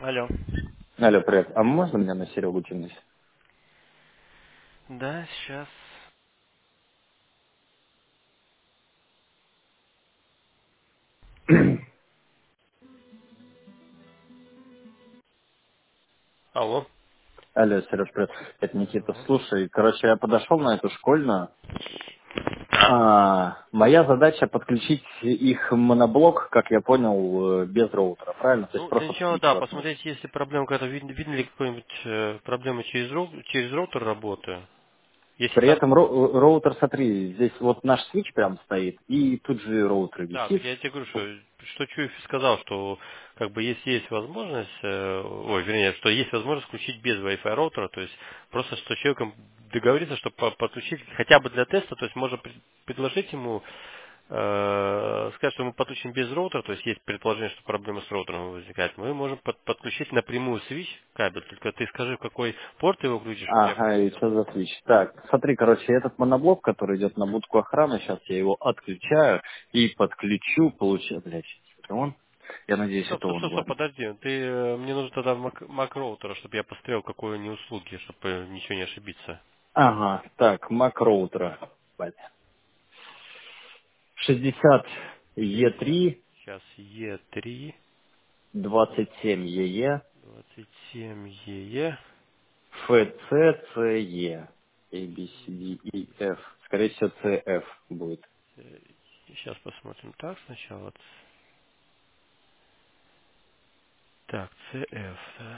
Алло. Алло, привет. А можно меня на Серегу тянуть? Да, сейчас. Алло. Алло, Сереж, привет. Это Никита. Ага. Слушай, короче, я подошел на эту школьную. Да. Моя задача подключить их моноблок, как я понял, без роутера, правильно? То есть Ну, для просто начала, свич да, воткнуть. посмотреть, есть ли проблема какая-то, видно ли какой-нибудь проблемы через роутер работы. Если При так, этом роутер, смотри, здесь вот наш свич прям стоит, и тут же роутер да, так висит. я тебе говорю, что Чуев и сказал, что как бы если есть возможность, вернее, что есть возможность включить без Wi-Fi роутера, то есть просто что человеком договориться, чтобы подключить хотя бы для теста, то есть можно предложить ему сказать, что мы подключим без роутера, то есть есть предположение, что проблема с роутером возникает, мы можем подключить напрямую свич кабель, только ты скажи, в какой порт ты его включишь, чтобы я Ага, и проверил. что за свич? Так, смотри, короче, этот моноблок, который идет на будку охраны, сейчас я его отключаю и подключу, получаю, блядь, это он? Я надеюсь, Стоп, это стоп, он, стоп, стоп, ладно. подожди, мне нужно тогда Mac роутера, чтобы я посмотрел, какой они услуги, чтобы ничего не ошибиться. Ага, так, Mac роутера. Блядь. 60 E3, Сейчас E3, 27 EE, 27 EE, FC, CE, A, B, C, D, E, F. Скорее всего, CF будет. сейчас посмотрим так сначала. Так, CF, да.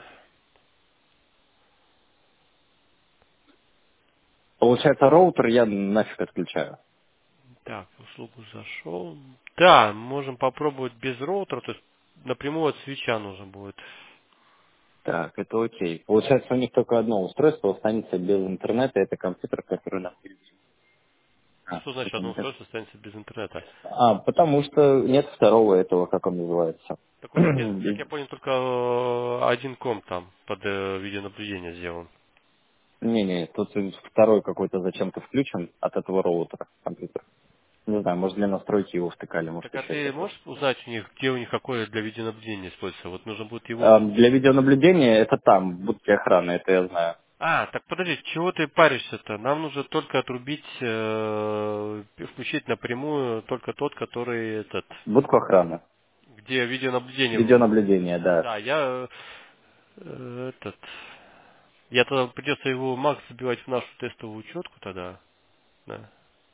Получается, роутер я нафиг отключаю. Так, в услугу зашел. Да, можем попробовать без роутера, то есть напрямую от свеча нужно будет. Так, это окей. Получается, у них только одно устройство останется без интернета. Это компьютер, который нам... Что значит это одно не так. устройство останется без интернета? Потому что нет второго этого, как он называется. Так у них, как я понял, только один комп там под видеонаблюдение сделан. Не-не, тут второй какой-то зачем-то включен от этого роутера компьютер. Не знаю, может для настройки его втыкали, может Так а еще ты что-то. можешь узнать у них, где у них какое для видеонаблюдения используется? Вот нужно будет его... Для видеонаблюдения это там, будки охраны, это я знаю. А, так подожди, чего ты паришься-то? Нам нужно только отрубить, включить напрямую только тот, который этот, Будку охраны. где видеонаблюдение врубил. Видеонаблюдение, да. Да, я тогда придется его Макс забивать в нашу тестовую учетку тогда. Да.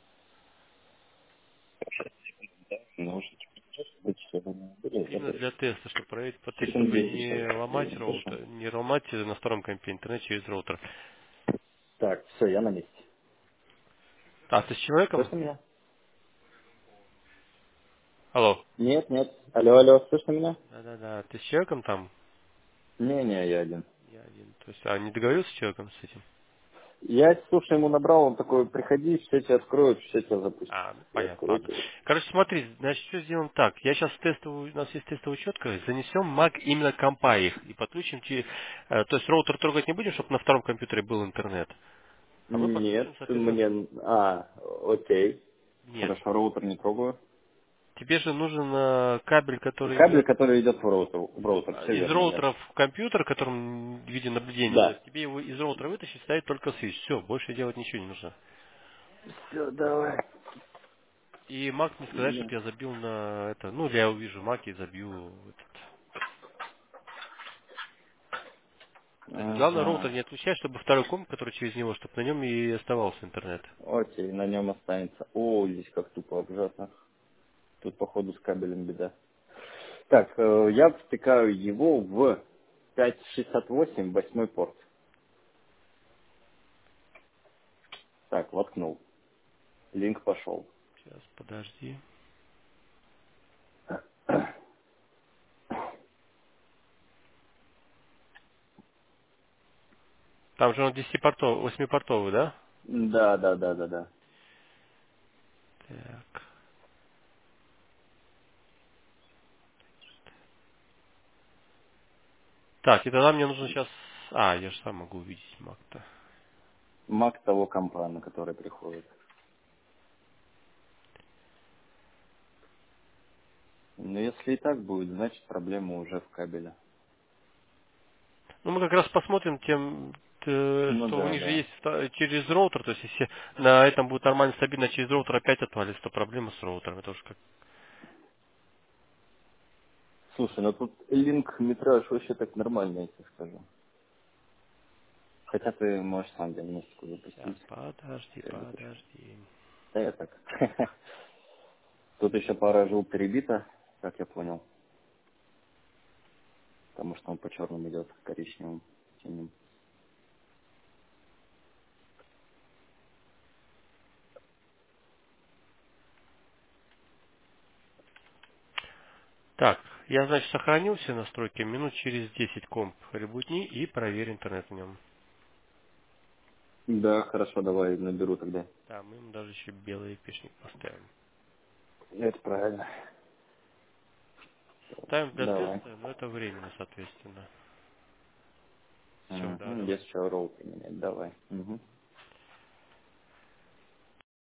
Может быть, что Именно для теста, чтобы проверить, потестить, секунд чтобы 10 не сейчас ломать сделаем, хорошо? роутер, не ломать на втором компе интернет через роутер. Так, все, я на месте. А, ты с человеком? Слышно меня? Алло. Нет, нет. Алло, алло, слышно меня? Да-да-да, ты с человеком там? Не, я один. Я один. То есть, не договорился с человеком с этим? Я, слушай, ему набрал, он такой, приходи, все тебя откроют, все тебя запустят. Ну Я понятно, такой, ладно. окей. Короче, смотри, значит, что сделаем так. Я сейчас тестовую, у нас есть тестовая учетка, занесем Mac именно компа их и подключим то есть роутер трогать не будем, чтобы на втором компьютере был интернет. А мы Нет, подключим, соответственно, мне... окей. нет. Хорошо, роутер не трогаю. Тебе же нужен кабель, который Кабель, идет который идет в роутер, все из верно, нет. роутера в компьютер, которым видеонаблюдение. То Да. есть тебе его из роутера вытащить, ставить только свич. Все, больше делать ничего не нужно. Все, давай. И Mac мне сказать, Блин. чтобы я забил на это. Ну, я увижу Mac и забью этот. То есть главное роутер Ага. не отключать, чтобы второй комп, который через него, чтобы на нем и оставался интернет. Окей, на нем останется. О, здесь как тупо обжато. Тут, походу, с кабелем беда. Так, я втыкаю его в 568, восьмой порт. Так, воткнул. Линк пошел. Сейчас, подожди. Там же он 10-портовый, 8-портовый, да? Да, да, да, да, да. Так. Так, и тогда мне нужно сейчас... я же сам могу увидеть Mac-то. Мак того компа, на который приходит. Но если и так будет, значит проблема уже в кабеле. Ну, мы как раз посмотрим тем, Ну что у да, них же да. есть через роутер, то есть если на этом будет нормально стабильно, через роутер опять отвалится, то проблема с роутером. Это уж как... Слушай, ну тут линк метраж вообще так нормально, я тебе скажу. Хотя ты можешь сам диагностику Сейчас, запустить. подожди, Я запущу. подожди. Да я так. Тут еще пара жил перебита, как я понял. Потому что он по черным идет, коричневым, синим. Так, я, значит, сохранил все настройки, минут через 10 комп ребутни и проверь интернет в нем. Да, хорошо, давай наберу тогда. Да, мы ему даже еще белый пешник поставим. Это правильно. Ставим для Давай. теста, но это временно, соответственно. Все, да, Угу, давай. есть еще роут поменять, давай. Угу.